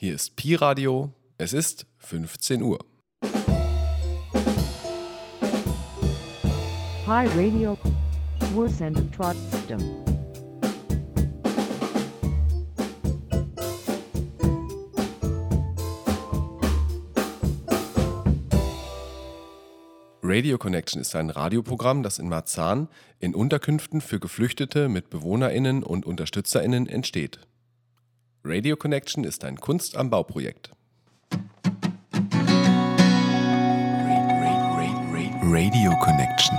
Hier ist Pi Radio. Es ist 15 Uhr. Pi Radio. Wurzeln trotzdem. Radio Connection ist ein Radioprogramm, das in Marzahn in Unterkünften für Geflüchtete mit BewohnerInnen und UnterstützerInnen entsteht. Radio Connection ist ein Kunst am Bau-Projekt. Radio Connection.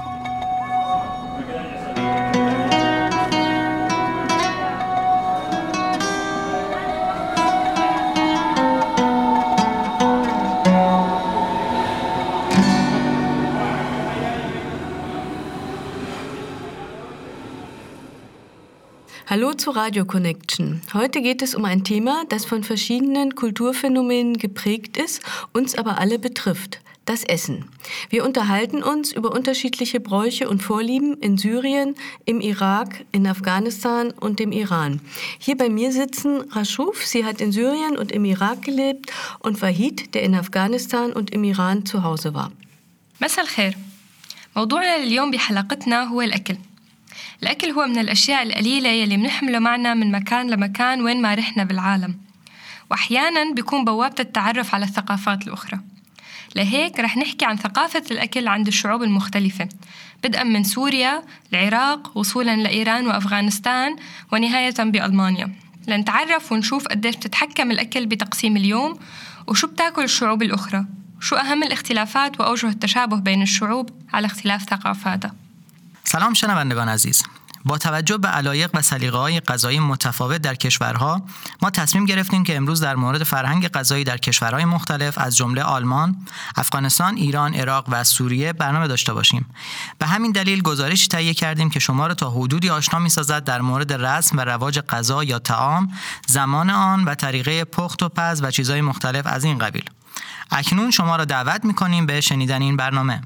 Hallo zu Radio Connection. Heute geht es um ein Thema, das von verschiedenen Kulturphänomenen geprägt ist, uns aber alle betrifft: das Essen. Wir unterhalten uns über unterschiedliche Bräuche und Vorlieben in Syrien, im Irak, in Afghanistan und dem Iran. Hier bei mir sitzen Rashuf, sie hat in Syrien und im Irak gelebt, und Wahid, der in Afghanistan und im Iran zu Hause war. مساء الخير. موضوعنا اليوم بحلقتنا هو الأكل. الأكل هو من الأشياء القليلة يلي بنحمله معنا من مكان لمكان وين ما رحنا بالعالم، وأحياناً بيكون بوابة التعرف على الثقافات الأخرى. لهيك رح نحكي عن ثقافة الأكل عند الشعوب المختلفة، بدءاً من سوريا، العراق، وصولاً لإيران وأفغانستان، ونهاية بألمانيا، لنتعرف ونشوف قديش بتتحكم الأكل بتقسيم اليوم وشو بتاكل الشعوب الأخرى، شو أهم الاختلافات وأوجه التشابه بين الشعوب على اختلاف ثقافاتها. سلام شنوندگان عزیز. با توجه به علایق و سلیقه‌های غذایی متفاوت در کشورها، ما تصمیم گرفتیم که امروز در مورد فرهنگ غذایی در کشورهای مختلف از جمله آلمان، افغانستان، ایران، عراق و سوریه برنامه داشته باشیم. به همین دلیل گزارشی تهیه کردیم که شما را تا حدودی آشنا می‌سازد در مورد رسم و رواج غذا یا طعام، زمان آن و طریقه پخت و پز و چیزهای مختلف از این قبیل. اکنون شما را دعوت می‌کنیم به شنیدن این برنامه.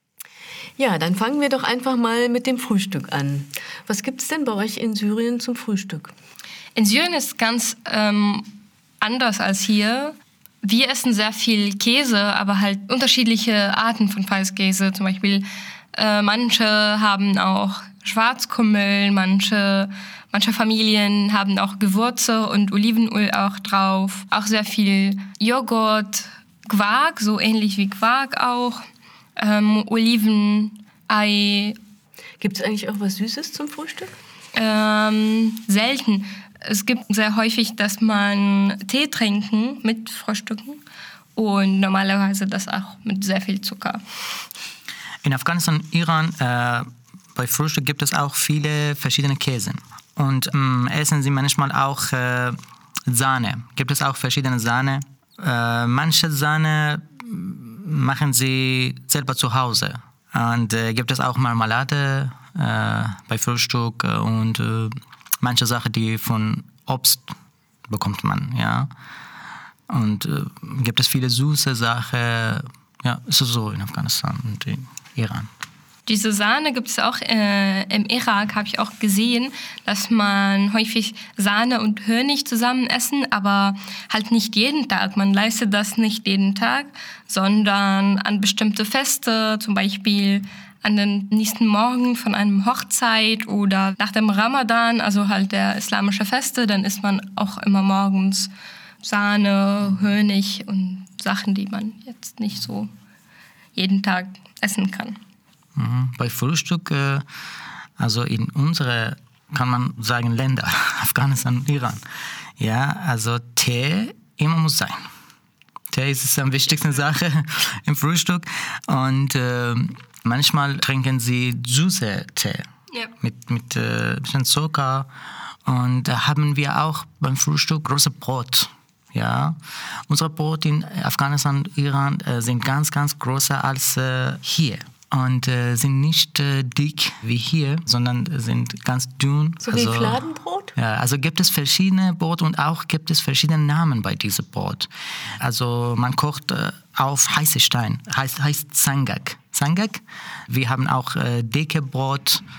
Ja, dann fangen wir doch einfach mal mit dem Frühstück an. Was gibt es denn bei euch in Syrien zum Frühstück? In Syrien ist es ganz anders als hier. Wir essen sehr viel Käse, aber halt unterschiedliche Arten von Weißkäse. Zum Beispiel manche haben auch Schwarzkümmel, manche Familien haben auch Gewürze und Olivenöl auch drauf. Auch sehr viel Joghurt, Quark, so ähnlich wie Quark auch. Oliven, Ei. Gibt es eigentlich auch was Süßes zum Frühstück? Selten. Es gibt sehr häufig, dass man Tee trinken mit Frühstücken und normalerweise das auch mit sehr viel Zucker. In Afghanistan und Iran bei Frühstück gibt es auch viele verschiedene Käse. Und essen sie manchmal auch Sahne. Gibt es auch verschiedene Sahne. Manche Sahne machen sie selber zu Hause. Und gibt es auch Marmelade bei Frühstück und manche Sachen, die von Obst bekommt man, ja. Und gibt es viele süße Sachen, ja, ist so in Afghanistan und in Iran. Diese Sahne gibt es auch im Irak, habe ich auch gesehen, dass man häufig Sahne und Honig zusammen essen, aber halt nicht jeden Tag. Man leistet das nicht jeden Tag, sondern an bestimmte Feste, zum Beispiel an den nächsten Morgen von einer Hochzeit oder nach dem Ramadan, also halt der islamische Feste, dann isst man auch immer morgens Sahne, Honig und Sachen, die man jetzt nicht so jeden Tag essen kann. Bei Frühstück, also in unsere, kann man sagen, Länder, Afghanistan und Iran, ja, also Tee immer muss sein. Tee ist die wichtigste Sache im Frühstück und manchmal trinken sie süße Tee, ja, mit ein bisschen Zucker, und da haben wir auch beim Frühstück große Brot. Ja, unsere Brot in Afghanistan und Iran sind ganz, ganz größer als hier. Und sind nicht dick wie hier, sondern sind ganz dünn. So wie Fladenbrot? Ja, also gibt es verschiedene Brot und auch gibt es verschiedene Namen bei diesem Brot. Also man kocht auf heiße Stein, heißt Sangak. Wir haben auch dicke Brot,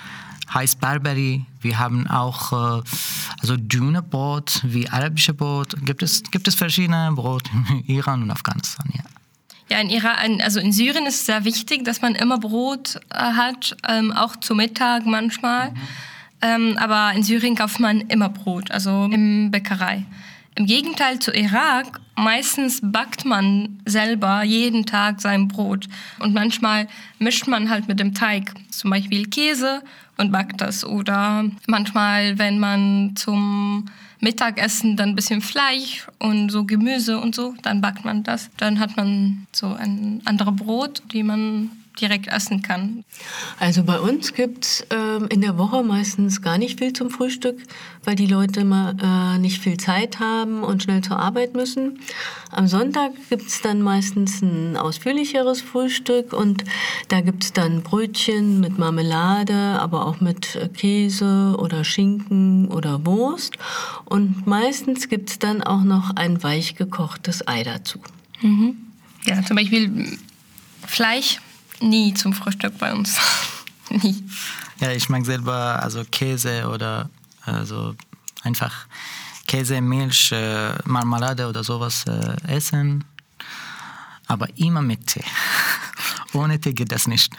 heißt Berberi. Wir haben auch Dune-Brot, wie arabische Brot. Gibt es verschiedene Brot in Iran und Afghanistan, ja. Ja, in Iran, also in Syrien ist es sehr wichtig, dass man immer Brot hat, auch zu Mittag manchmal. Aber in Syrien kauft man immer Brot, also in Bäckerei. Im Gegenteil zu Irak, meistens backt man selber jeden Tag sein Brot. Und manchmal mischt man halt mit dem Teig zum Beispiel Käse und backt das. Oder manchmal, wenn man zum Mittagessen dann ein bisschen Fleisch und so Gemüse und so, dann backt man das. Dann hat man so ein anderes Brot, die man direkt essen kann. Also bei uns gibt's in der Woche meistens gar nicht viel zum Frühstück, weil die Leute immer nicht viel Zeit haben und schnell zur Arbeit müssen. Am Sonntag gibt's dann meistens ein ausführlicheres Frühstück und da gibt's dann Brötchen mit Marmelade, aber auch mit Käse oder Schinken oder Wurst. Und meistens gibt's dann auch noch ein weich gekochtes Ei dazu. Mhm. Ja, zum Beispiel Fleisch. Nie zum Frühstück bei uns. Nie. Ja, ich mag selber Käse oder einfach Käse, Milch, Marmelade oder sowas essen. Aber immer mit Tee. Ohne Tee geht das nicht.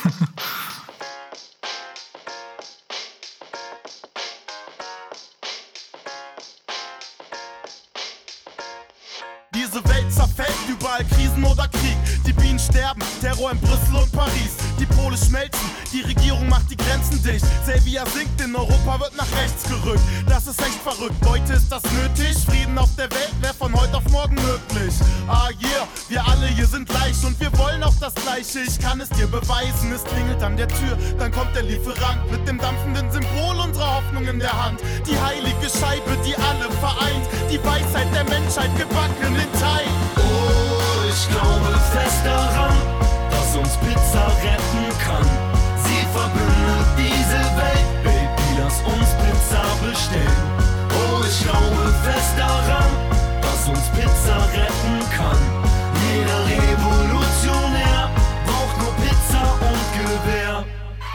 Diese Welt zerfällt, überall Krisen oder Krieg. Die Bienen sterben, Terror in Brüssel und Paris. Die Pole schmelzen, die Regierung macht die Grenzen dicht. Serbia sinkt, in Europa wird nach rechts gerückt. Das ist echt verrückt, Leute, ist das nötig? Frieden auf der Welt wäre von heute auf morgen möglich. Ah yeah, wir alle hier sind gleich und wir wollen auch das Gleiche. Ich kann es dir beweisen, es klingelt an der Tür. Dann kommt der Lieferant mit dem dampfenden Symbol unserer Hoffnung in der Hand. Die heilige Scheibe, die alle vereint. Die Weisheit der Menschheit gebacken in Teig. Oh, ich glaube fest daran, dass uns Pizza retten kann. Sie verbindet diese Welt, Baby, lass uns Pizza bestellen. Oh, ich glaube fest daran, dass uns Pizza retten kann. Jeder Revolutionär braucht nur Pizza und Gewehr.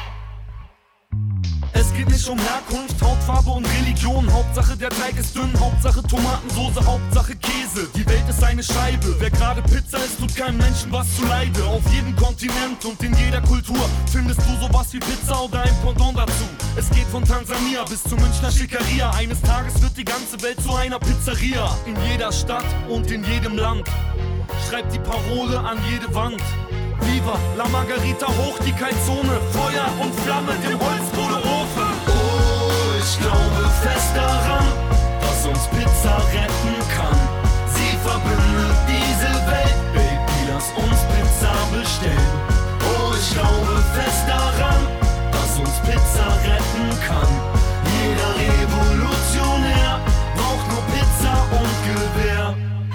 Es geht nicht um Herkunft, Hautfarbe und Religion. Hauptsache der Teig ist dünn, Hauptsache Tomatensoße, Hauptsache Käse. Die Welt ist eine Scheibe, wer gerade Pizza isst, tut keinem Menschen was zuleide. Auf jedem Kontinent und in jeder Kultur findest du sowas wie Pizza oder ein Pendant dazu. Es geht von Tansania bis zur Münchner Schickeria. Eines Tages wird die ganze Welt zu einer Pizzeria. In jeder Stadt und in jedem Land schreibt die Parole an jede Wand. Viva la Margarita, hoch die Kaltzone, Feuer und Flamme, dem Holzkohleofen. Oh, ich glaube fest daran, dass uns Pizza retten kann. Sie verbindet diese Welt, Baby, lass uns Pizza bestellen. Oh, ich glaube fest daran, dass uns Pizza retten kann. Jeder Revolutionär braucht nur Pizza und Gewehr.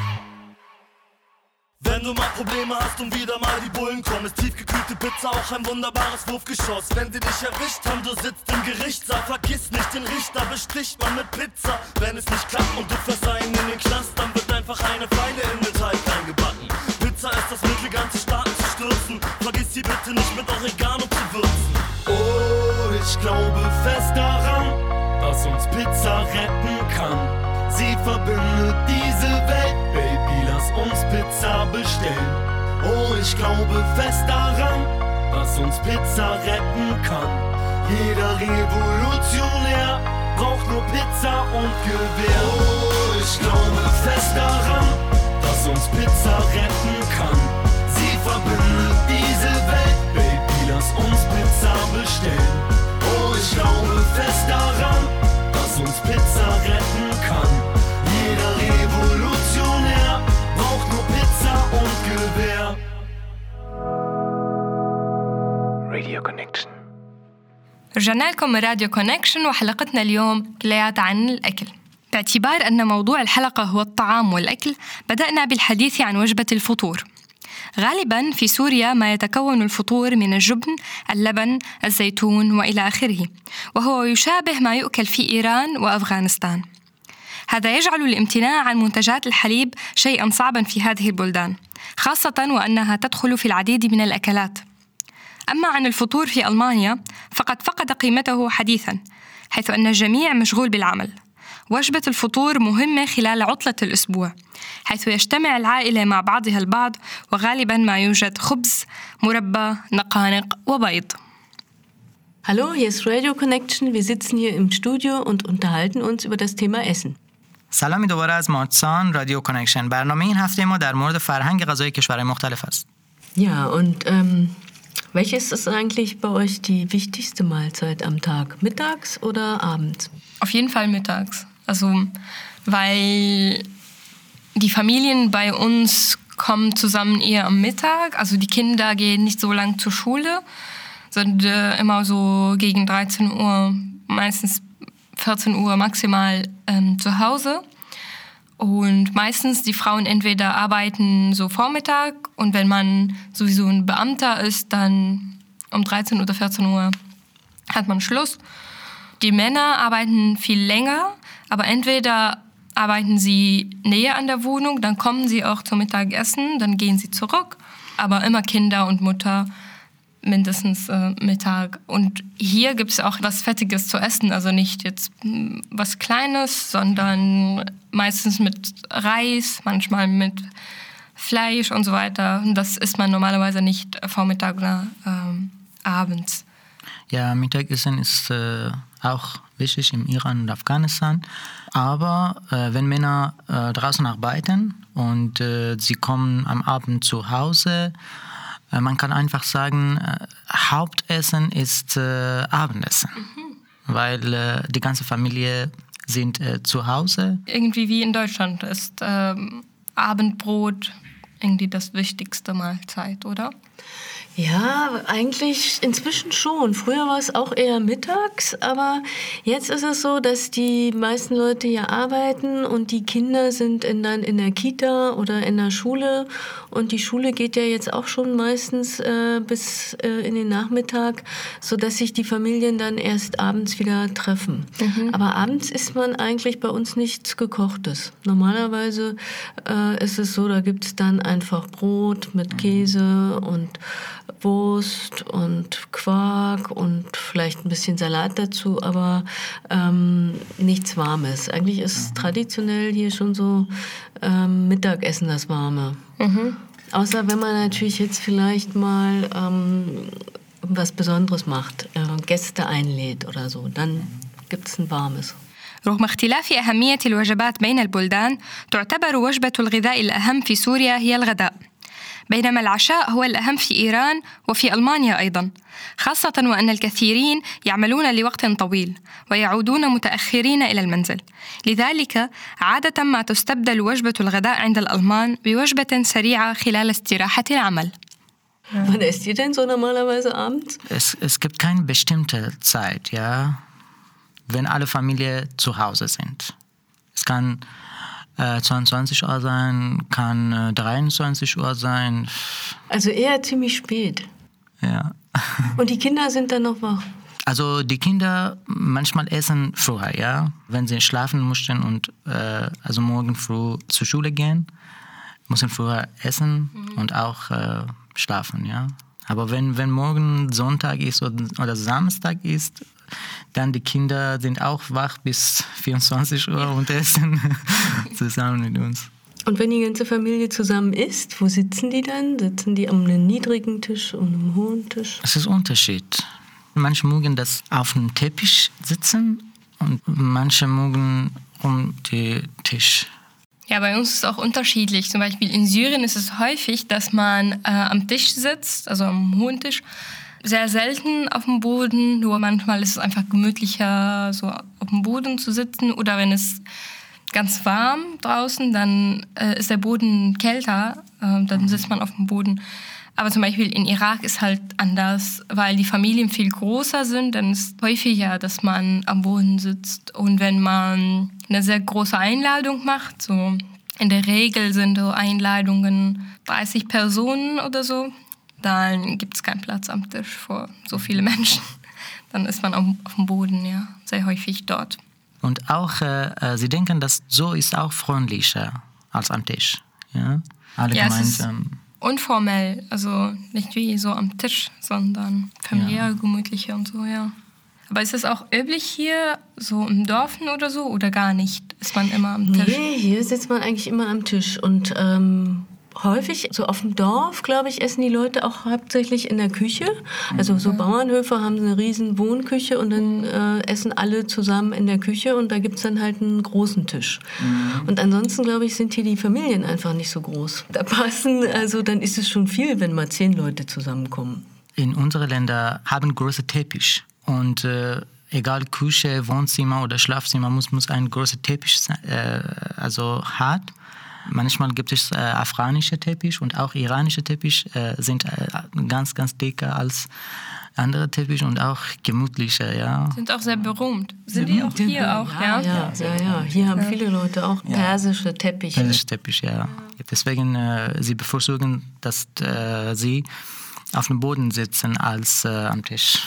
Wenn du mal Probleme hast und wieder mal die Bullen kommen, ist tiefgekühlte Pizza auch ein wunderbares Wurfgeschoss. Wenn sie dich erwischt haben, du sitzt im Gerichtssaal, vergiss nicht den Richter, besticht man mit Pizza. Wenn es nicht klappt und du fährst einen in den Knast, dann wird einfach eine Pfeile in den Teig eingebacken. Pizza ist das Mittel, ganze Staaten zu stürzen. Vergiss sie bitte nicht mit Oregano zu würzen. Oh, ich glaube fest daran, dass uns Pizza retten kann. Sie verbindet diese Welt, Baby, lass uns Pizza bestellen. Oh, ich glaube fest daran, dass uns Pizza retten kann. Jeder Revolutionär braucht nur Pizza und Gewehr. Oh, ich glaube fest daran, dass uns Pizza retten kann. Sie verbindet diese Welt, Baby, lass uns Pizza bestellen. Oh, ich glaube fest daran, dass uns Pizza retten kann. Jeder Revolutionär braucht nur Pizza und Gewehr. Radio Connection. رجعنا لكم من راديو كونكشن وحلقتنا اليوم كلياتها عن الأكل. باعتبار أن موضوع الحلقة هو الطعام والأكل، بدأنا بالحديث عن وجبة الفطور. غالباً في سوريا ما يتكون الفطور من الجبن، اللبن، الزيتون وإلى آخره، وهو يشابه ما يؤكل في إيران وأفغانستان. هذا يجعل الامتناع عن منتجات الحليب شيئاً صعباً في هذه البلدان، خاصة وأنها تدخل في العديد من الأكلات. أما عن الفطور في ألمانيا فقد فقد قيمته حديثاً، حيث أن الجميع مشغول بالعمل. وجبة الفطور مهمة خلال عطلة الأسبوع، حيث يجتمع العائلة مع بعضها البعض، وغالباً ما يوجد خبز، مربى، نقانق وبيض. Hallo, hier ist Radio Connection. Wir sitzen hier im Studio und unterhalten uns über das Thema Essen. سلامی دوباره از ماتسان رادیو کانکشن. برنامه این هفته ما در مورد فرهنگ غذایی کشورهای مختلف است. Ja, und welches ist eigentlich bei euch die wichtigste Mahlzeit am Tag? Mittags oder abends? Auf jeden Fall mittags. Also, weil die Familien bei uns kommen zusammen eher am Mittag. Also die Kinder gehen nicht so lang zur Schule, sind immer so gegen 13 Uhr, meistens 14 Uhr maximal zu Hause. Und meistens die Frauen entweder arbeiten so Vormittag und wenn man sowieso ein Beamter ist, dann um 13 oder 14 Uhr hat man Schluss. Die Männer arbeiten viel länger, aber entweder arbeiten sie näher an der Wohnung, dann kommen sie auch zum Mittagessen, dann gehen sie zurück. Aber immer Kinder und Mutter mindestens Mittag. Und hier gibt es auch was Fettiges zu essen, also nicht jetzt was Kleines, sondern meistens mit Reis, manchmal mit Fleisch und so weiter. Und das isst man normalerweise nicht Vormittag oder abends. Ja, Mittagessen ist auch wichtig im Iran und Afghanistan. Aber wenn Männer draußen arbeiten und sie kommen am Abend zu Hause, man kann einfach sagen, Hauptessen ist Abendessen. Weil die ganze Familie sind zu Hause. Irgendwie wie in Deutschland ist Abendbrot irgendwie das wichtigste Mahlzeit, oder? Ja, eigentlich inzwischen schon. Früher war es auch eher mittags, aber jetzt ist es so, dass die meisten Leute ja arbeiten und die Kinder sind dann in der Kita oder in der Schule und die Schule geht ja jetzt auch schon meistens bis in den Nachmittag, sodass sich die Familien dann erst abends wieder treffen. Aber abends isst man eigentlich bei uns nichts Gekochtes. Normalerweise ist es so, da gibt es dann einfach Brot mit Käse und Wurst und Quark und vielleicht ein bisschen Salat dazu, aber nichts Warmes. Eigentlich ist traditionell hier schon so Mittagessen das Warme. Außer wenn man natürlich jetzt vielleicht mal was Besonderes macht, Gäste einlädt oder so, dann gibt es ein warmes. رغم اختلاف أهمية الوجبات بين البلدان، تعتبر وجبة الغذاء الأهم في سوريا هي الغداء. بينما العشاء هو الأهم في إيران وفي ألمانيا أيضاً، خاصة وأن الكثيرين يعملون لوقت طويل ويعودون متأخرين إلى المنزل. لذلك عادة ما تستبدل وجبة الغداء عند الألمان بوجبة سريعة خلال استراحة العمل. Wann esst ihr denn so normalerweise abends? Es gibt keine bestimmte Zeit, ja, wenn alle Familien zu Hause sind. Es kann 22 Uhr sein, kann 23 Uhr sein. Also eher ziemlich spät. Ja. Und die Kinder sind dann noch wach? Also die Kinder manchmal essen früher, ja. Wenn sie schlafen mussten und also morgen früh zur Schule gehen, müssen früher essen und auch schlafen, ja. Aber wenn morgen Sonntag ist oder Samstag ist, dann die Kinder sind auch wach bis 24 Uhr und essen zusammen mit uns. Und wenn die ganze Familie zusammen isst, wo sitzen die dann? Sitzen die an einem niedrigen Tisch und einem hohen Tisch? Es ist ein Unterschied. Manche mögen das auf dem Teppich sitzen und manche mögen um den Tisch. Ja, bei uns ist es auch unterschiedlich. Zum Beispiel in Syrien ist es häufig, dass man am Tisch sitzt, also am hohen Tisch. Sehr selten auf dem Boden, nur manchmal ist es einfach gemütlicher, so auf dem Boden zu sitzen. Oder wenn es ganz warm draußen, dann ist der Boden kälter, dann sitzt man auf dem Boden. Aber zum Beispiel in Irak ist halt anders, weil die Familien viel größer sind, dann ist es häufiger, dass man am Boden sitzt. Und wenn man eine sehr große Einladung macht, so in der Regel sind so Einladungen 30 Personen oder so, dann gibt es keinen Platz am Tisch für so viele Menschen. Dann ist man auf dem Boden, ja, sehr häufig dort. Und auch, sie denken, dass so ist auch freundlicher als am Tisch. Ja? Alle ja, gemeinsam. unformell, also nicht wie so am Tisch, sondern familiär, gemütlicher und so, ja. Aber ist das auch üblich hier, so im Dorfen oder so, oder gar nicht? Ist man immer am Tisch? Nee, hier sitzt man eigentlich immer am Tisch. Und häufig, so auf dem Dorf, glaube ich, essen die Leute auch hauptsächlich in der Küche. Also so Bauernhöfe haben eine riesen Wohnküche und dann essen alle zusammen in der Küche und da gibt es dann halt einen großen Tisch. Und ansonsten, glaube ich, sind hier die Familien einfach nicht so groß. Da passen, also dann ist es schon viel, wenn mal 10 Leute zusammenkommen. In unseren Ländern haben große Teppich. Und egal Küche, Wohnzimmer oder Schlafzimmer muss ein großer Teppich sein, also hat. Manchmal gibt es afghanische Teppich und auch iranische Teppich sind ganz, ganz dicker als andere Teppich und auch gemütlicher, ja. Sind auch sehr berühmt. Sind die auch hier auch, ja? Ja. Hier haben viele Leute auch persische Teppiche. Persische Teppich, ja. Deswegen, sie bevorzugen, dass sie auf dem Boden sitzen als am Tisch.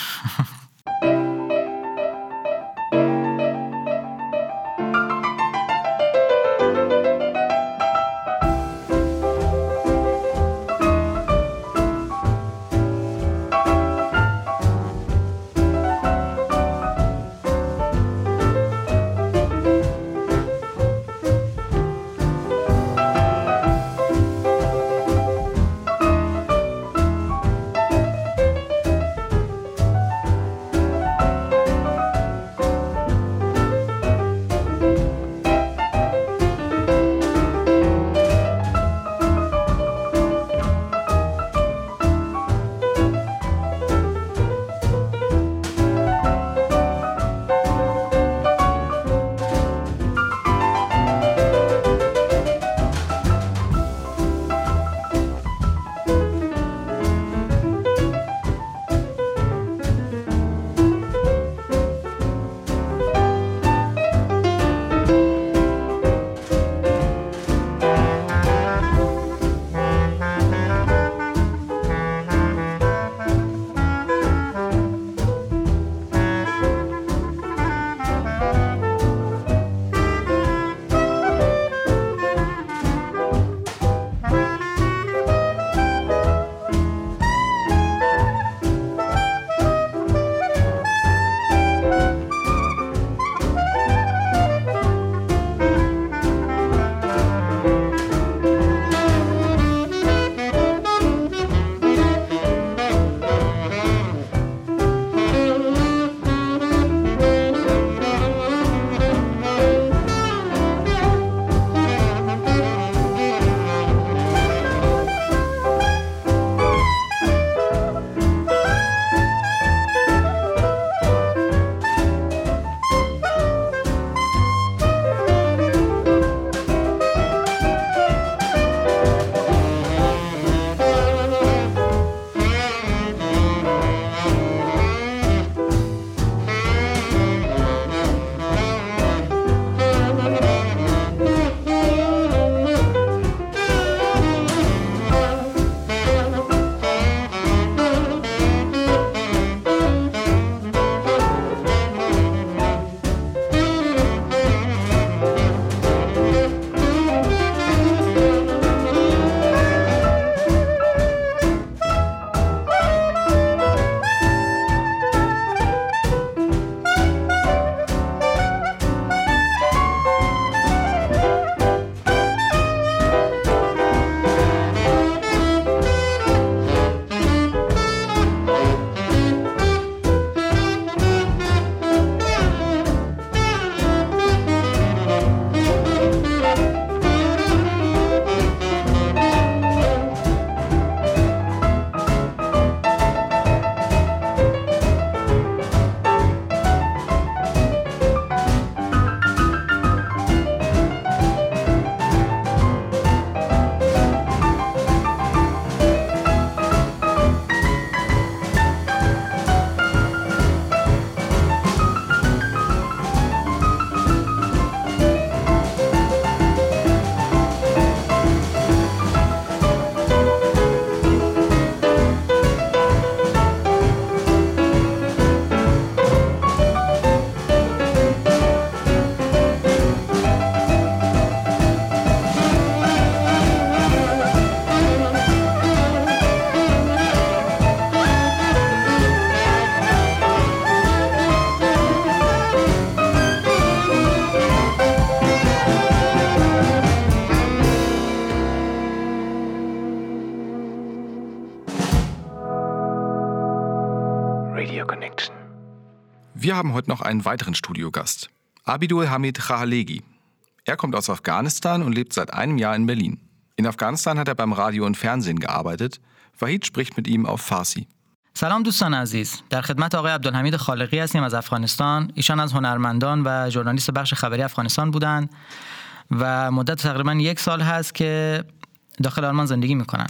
Wir haben heute noch einen weiteren Studiogast, Abidul Hamid Khahalegi. Er kommt aus Afghanistan und lebt seit einem Jahr in Berlin. In Afghanistan hat er beim Radio und Fernsehen gearbeitet. Wahid spricht mit ihm auf Farsi. سلام دوستان عزیز، در خدمت آقای عبدالحمید خالقی هستیم از افغانستان. ایشان از هنرمندان و ژورنالیست بخش خبری افغانستان بودند و مدت تقریبا 1 سال هست که داخل آلمان زندگی میکنن.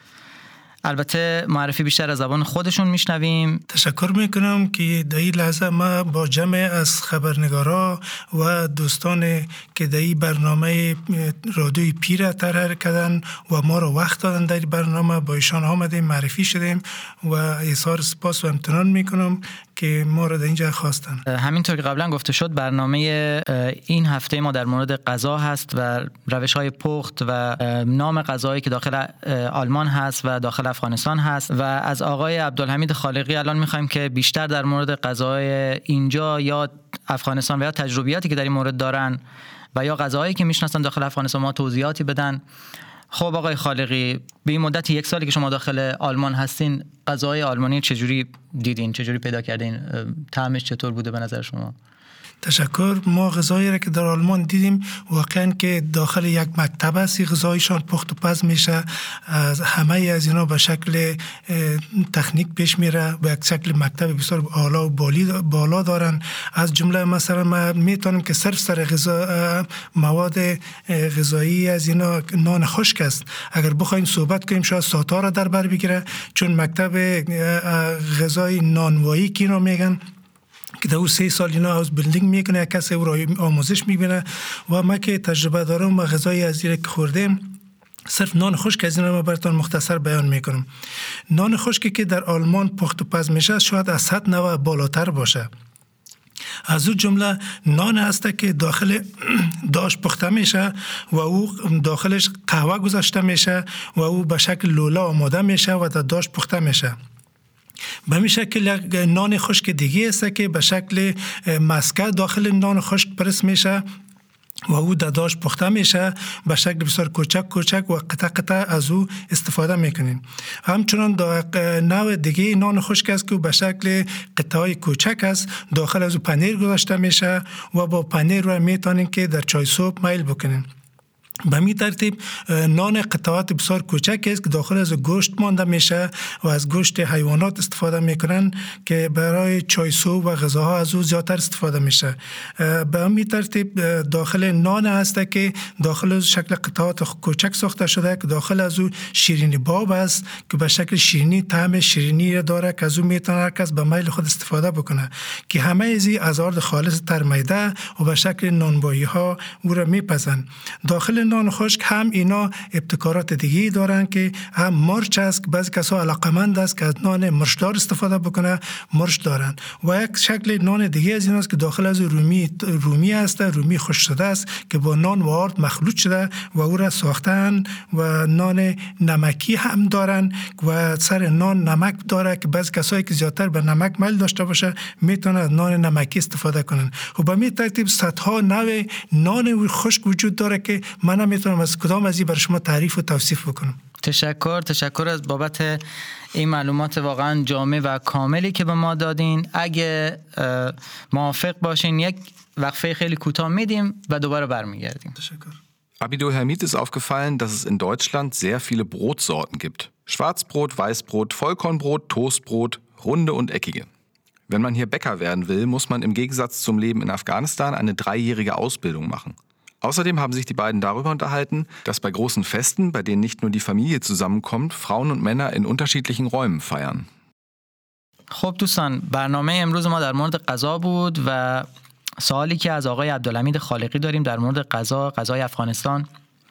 البته معرفی بیشتر از زبان خودشون میشنویم. تشکر میکنم که در این لحظه ما با جمع از خبرنگارا و دوستان که در این برنامه رادیوی پیر طرح کردن و ما رو وقت دادن در برنامه با ایشان آمدیم، معرفی شدیم و اظهار سپاس و امتنان میکنم که ما رو در اینجا خواستن. همینطور که قبلا گفته شد برنامه این هفته ما در مورد غذا هست و روش‌های پخت و نام غذایی که داخل آلمان هست و داخل افغانستان هست و از آقای عبدالحمید خالقی الان می‌خوایم که بیشتر در مورد غذای اینجا یا افغانستان و یا تجربیاتی که در این مورد دارن و یا غذاهایی که میشناسن داخل افغانستان ما توضیحاتی بدن. خب آقای خالقی، به این مدت 1 سالی که شما داخل آلمان هستین، غذای آلمانی چجوری دیدین؟ چجوری پیدا کردین؟ طعمش چطور بوده به نظر شما؟ تشکر. ما غذایی را که در آلمان دیدیم واقعا که داخل یک مکتب است، غذایشان پخت و پز میشه، همه از اینا به شکل تکنیک پیش میره و یک شکل مکتب بسیار اعلی و بالا دارن. از جمله مثلا ما میتونیم که صرف سر غذا مواد غذایی از اینا نان خشک است. اگر بخوایم صحبت کنیم شاید ساعت‌ها را در بر بگیره، چون مکتب غذای نانوایی که اینا میگن که در 3 سال اینا هاوس بیلدینگ میکنه، کسی او را آموزش میبینه و ما که تجربه دارم و غذای از این که خوردیم، صرف نان خشک از این را براتون مختصر بیان میکنم. نان خشکی که در آلمان پخت و پز میشه شاید از 100 نوع بالاتر باشه. از اون جمله نان هسته که داخل داش پخته میشه و او داخلش قهوه گذاشته میشه و او به شکل لوله آماده میشه و در داش پخته میشه. به این شکل نان خشک دیگه است که به شکل مسکه داخل نان خشک پرس میشه و او داداش پخته میشه به شکل بسیار کوچک و قطع از او استفاده میکنیم. همچنان نوع دیگه نان خشک است که به شکل قطعه کوچک است، داخل از او پنیر گذاشته میشه و با پنیر رو میتونیم که در چای سوپ میل بکنیم. به می ترتیب نان قطعات بسیار کوچک است که داخل از گوشت مانده میشه و از گوشت حیوانات استفاده میکنن که برای چای سوپ و غذاها از او زیادتر استفاده میشه. به می ترتیب داخل نان هست که داخل از شکل قطعات کوچک ساخته شده که داخل از او شیرینی باب است که به شکل شیرینی طعم شیرینی داره که از او میتونه هر کس به میل خود استفاده بکنه که همه ازی از آرد خالص تر میده و به شکل نانبایی ها او را میپزن. داخل نان خشک هم اینا ابتکارات دیگه دارن که هم مرچ است که بعضی کسا علاقمند است که از نان مرچدار استفاده بکنه، مرچ دارن و یک شکل نان دیگه از ایناست که داخل از رومی است، رومی خشک شده است که با نان و آرد مخلوط شده و او را ساختن و نان نمکی هم دارن و سر نان نمک داره که بعضی کسایی که زیادتر به نمک میل داشته باشه میتونن از نان نمکی استفاده کنن. و به این ترتیب صدها نوع نان خشک وجود داره که من نمیتونم از کدام از این برای شما تعریف و توصیف بکنم. تشکر از بابت این معلومات واقعا جامع و کاملی که به ما دادین. اگه موافق باشین یک وقفه خیلی کوتاه میدیم و دوباره برمیگردیم. تشکر. Abidul Hamid ist aufgefallen, dass es in Deutschland sehr viele Brotsorten gibt. Schwarzbrot, Weißbrot, Vollkornbrot, Toastbrot, runde und eckige. Wenn man hier Bäcker werden will, muss man im Gegensatz zum Leben in Afghanistan eine 3-jährige Ausbildung machen. Außerdem haben sich die beiden darüber unterhalten, dass bei großen Festen, bei denen nicht nur die Familie zusammenkommt, Frauen und Männer in unterschiedlichen Räumen feiern. خب دوستان، برنامه امروز ما در مورد غذا بود و سوالی که از آقای عبدالحمید خالقی داریم در مورد غذای افغانستان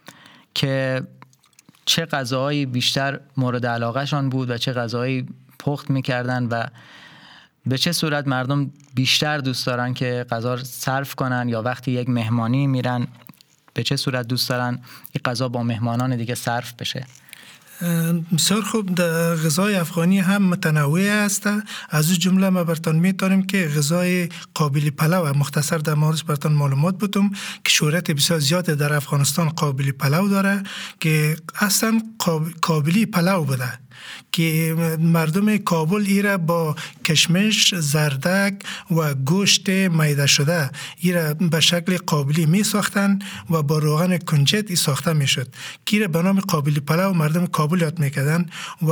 که چه غذاهایی بیشتر مورد علاقه شان بود و چه غذاهایی پخت میکردن و به چه صورت مردم بیشتر دوست دارن که غذا صرف کنن یا وقتی یک مهمانی میرن به چه صورت دوست دارن این غذا با مهمانان دیگه صرف بشه. بسیار خوب. در غذای افغانی هم متنوع است. از این جمله ما براتون میتونیم که غذای قابلی پلو مختصر در موردش براتون معلومات بدم که شهرت بسیار زیاد در افغانستان قابلی پلو داره که اصلا قابلی پلو بوده که مردم کابل ایره با کشمش، زردک و گوشت میده شده ایره به شکل قابلی می ساختن و با روغن کنجد ای ساخته می شد که ایره به نام قابلی پلاو مردم کابل یاد میکردن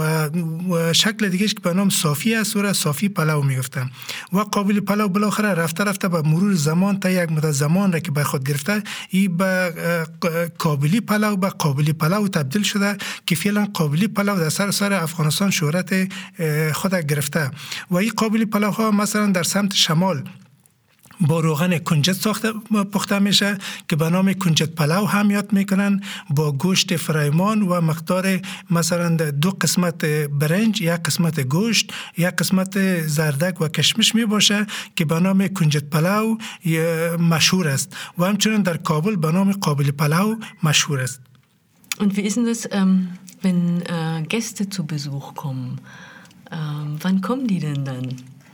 و شکل دیگهش که به نام صافی است و صافی پلاو می گفتن و قابلی پلاو بالاخره رفته به مرور زمان تا یک مدت زمان را که به خود گرفته ای به کابلی پلاو تبدیل شده که فعلا قابلی پلاو در سر افغانستان شهرت خود گرفته و این قابلی پلاو ها مثلا در سمت شمال با روغن کنجد پخته میشه که به نام کنجد پلاو هم یاد میکنن با گوشت فرایمان و مقدار مثلا 2 قسمت برنج، 1 قسمت گوشت، 1 قسمت زردک و کشمش می باشه که به نام کنجد پلاو مشهور است و همچنین در کابل به نام قابلی پلاو مشهور است. Und wie ist denn das, wenn Gäste zu Besuch kommen? Wann kommen die denn dann?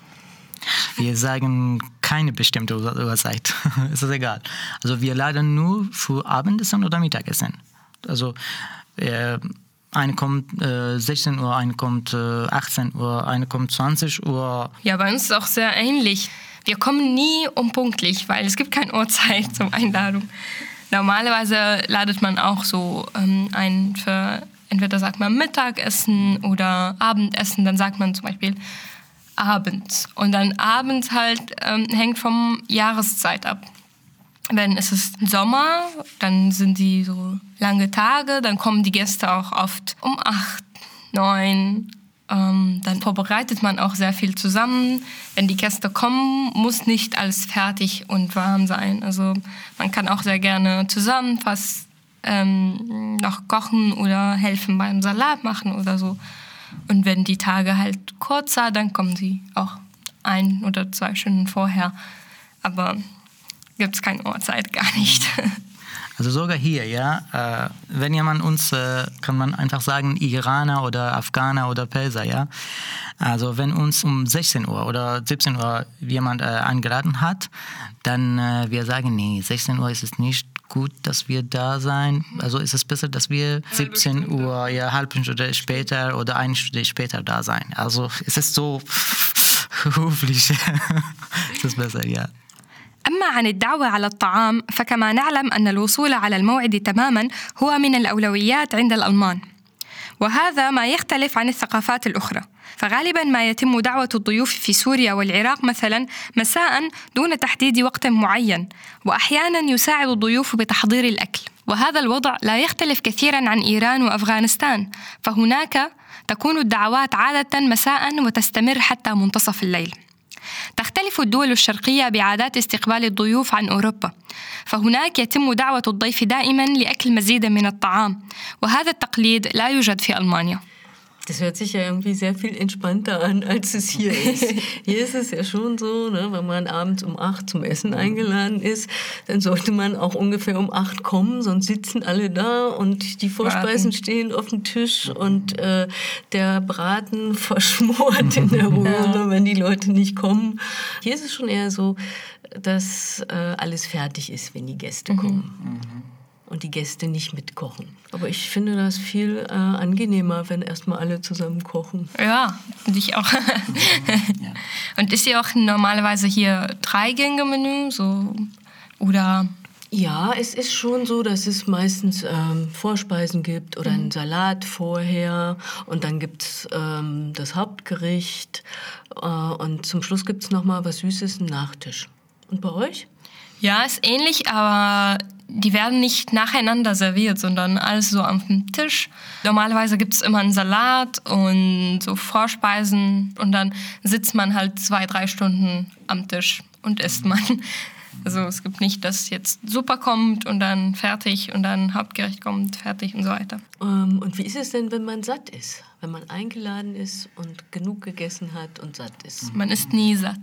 Wir sagen keine bestimmte Uhrzeit. Es ist egal. Also wir laden nur für Abendessen oder Mittagessen. Also eine kommt 16 Uhr, eine kommt 18 Uhr, eine kommt 20 Uhr. Ja, bei uns ist es auch sehr ähnlich. Wir kommen nie unpünktlich, weil es gibt keine Uhrzeit zur Einladung. Normalerweise ladet man auch so ein für, entweder sagt man Mittagessen oder Abendessen, dann sagt man zum Beispiel abends. Und dann abends halt hängt vom Jahreszeit ab. Wenn es ist Sommer, dann sind die so lange Tage, dann kommen die Gäste auch oft um 8, 9. Dann vorbereitet man auch sehr viel zusammen. Wenn die Gäste kommen, muss nicht alles fertig und warm sein. Also man kann auch sehr gerne zusammen was noch kochen oder helfen beim Salat machen oder so. Und wenn die Tage halt kurzer, dann kommen sie auch 1 oder 2 Stunden vorher. Aber gibt es keine Uhrzeit, gar nicht. Also sogar hier, ja, wenn jemand uns, kann man einfach sagen, Iraner oder Afghaner oder Perser, ja. Also wenn uns um 16 Uhr oder 17 Uhr jemand eingeladen hat, dann wir sagen, nee, 16 Uhr ist es nicht gut, dass wir da sein. Also ist es besser, dass wir 17 Uhr, ja, halbe Stunde später oder 1 Stunde später da sein. Also es ist so höflich. Es ist besser, ja. أما عن الدعوة على الطعام فكما نعلم أن الوصول على الموعد تماماً هو من الأولويات عند الألمان، وهذا ما يختلف عن الثقافات الأخرى. فغالباً ما يتم دعوة الضيوف في سوريا والعراق مثلاً مساءً دون تحديد وقت معين، وأحياناً يساعد الضيوف بتحضير الأكل. وهذا الوضع لا يختلف كثيراً عن إيران وأفغانستان، فهناك تكون الدعوات عادة مساءً وتستمر حتى منتصف الليل. تختلف الدول الشرقية بعادات استقبال الضيوف عن أوروبا، فهناك يتم دعوة الضيف دائماً لأكل مزيد من الطعام، وهذا التقليد لا يوجد في ألمانيا. Das hört sich ja irgendwie sehr viel entspannter an, als es hier ist. Hier ist es ja schon so, ne, wenn man abends um 8 zum Essen eingeladen ist, dann sollte man auch ungefähr um 8 kommen, sonst sitzen alle da und die Vorspeisen stehen auf dem Tisch und der Braten verschmort in der Röhre, wenn die Leute nicht kommen. Hier ist es schon eher so, dass alles fertig ist, wenn die Gäste kommen. Und die Gäste nicht mitkochen. Aber ich finde das viel angenehmer, wenn erstmal alle zusammen kochen. Ja, finde ich auch. Ja. Und ist ja auch normalerweise hier 3-Gänge-Menü so oder? Ja, es ist schon so, dass es meistens Vorspeisen gibt oder einen Salat vorher und dann gibt es das Hauptgericht und zum Schluss gibt es nochmal was Süßes, einen Nachtisch. Und bei euch? Ja, ist ähnlich, aber die werden nicht nacheinander serviert, sondern alles so auf dem Tisch. Normalerweise gibt es immer einen Salat und so Vorspeisen und dann sitzt man halt 2-3 Stunden am Tisch und isst man. Also es gibt nicht, dass jetzt Suppe kommt und dann fertig und dann Hauptgericht kommt, fertig und so weiter. Und wie ist es denn, wenn man satt ist? Wenn man eingeladen ist und genug gegessen hat und satt ist? Man ist nie satt.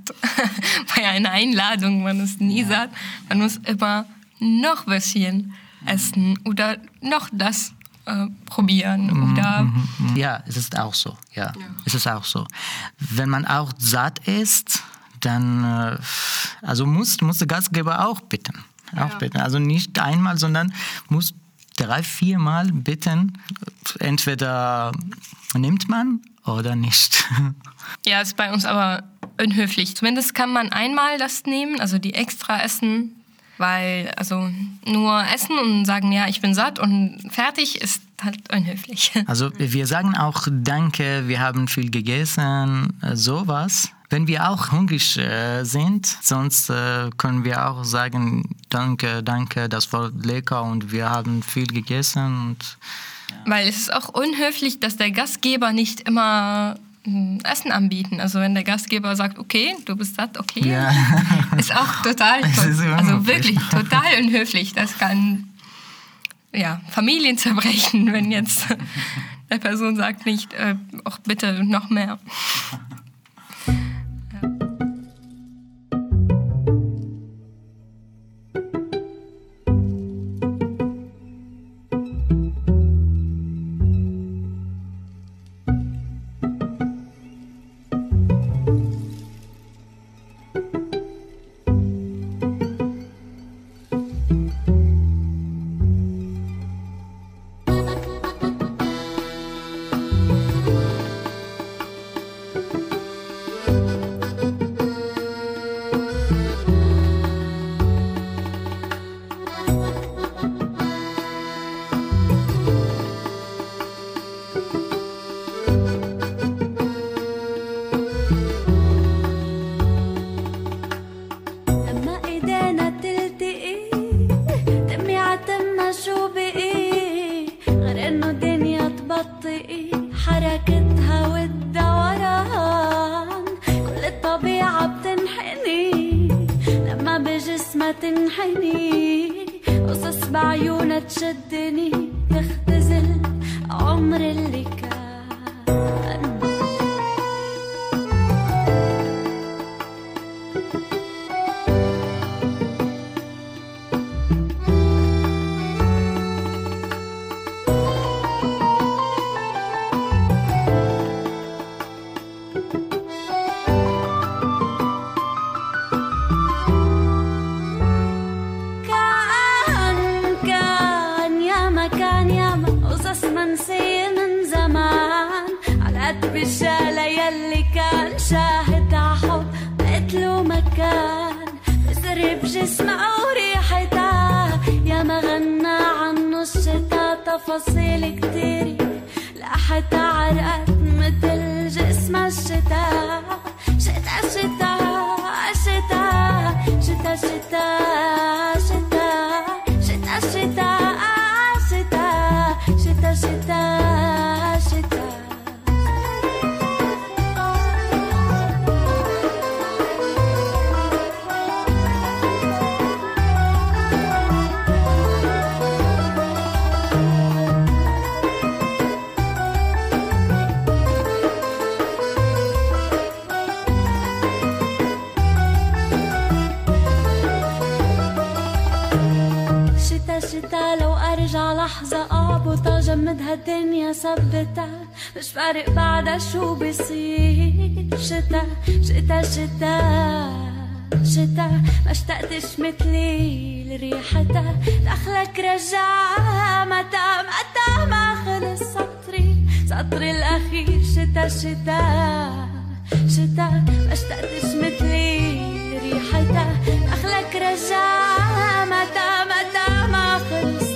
Bei einer Einladung, man ist nie satt. Man muss immer noch ein bisschen essen oder noch das probieren. Oder ja, es ist auch so. Ja, es ist auch so. Wenn man auch satt ist, dann also muss der Gastgeber auch bitten. Auch bitten. Also nicht einmal, sondern muss 3-4 Mal bitten. Entweder nimmt man oder nicht? Ja, ist bei uns aber unhöflich. Zumindest kann man einmal das nehmen, also die extra essen, weil also nur essen und sagen, ja, ich bin satt und fertig ist halt unhöflich. Also wir sagen auch Danke, wir haben viel gegessen, sowas. Wenn wir auch hungrig sind, sonst können wir auch sagen Danke, danke, das war lecker und wir haben viel gegessen. Und, ja. Weil es ist auch unhöflich, dass der Gastgeber nicht immer Essen anbieten. Also wenn der Gastgeber sagt, okay, du bist satt, okay, ja. Ist auch total also wirklich total unhöflich. Das kann Familien zerbrechen, wenn jetzt der Person sagt nicht, auch bitte noch mehr. مش فارق بعدها شو بيصير شتا شتا شتا شتا ما اشتقتش مثلي لريحتها دخلك رجع متى متى ما خلص سطري الأخير شتا شتا شتا ما اشتقتش مثلي لريحتها دخلك رجع متى متى ما خلص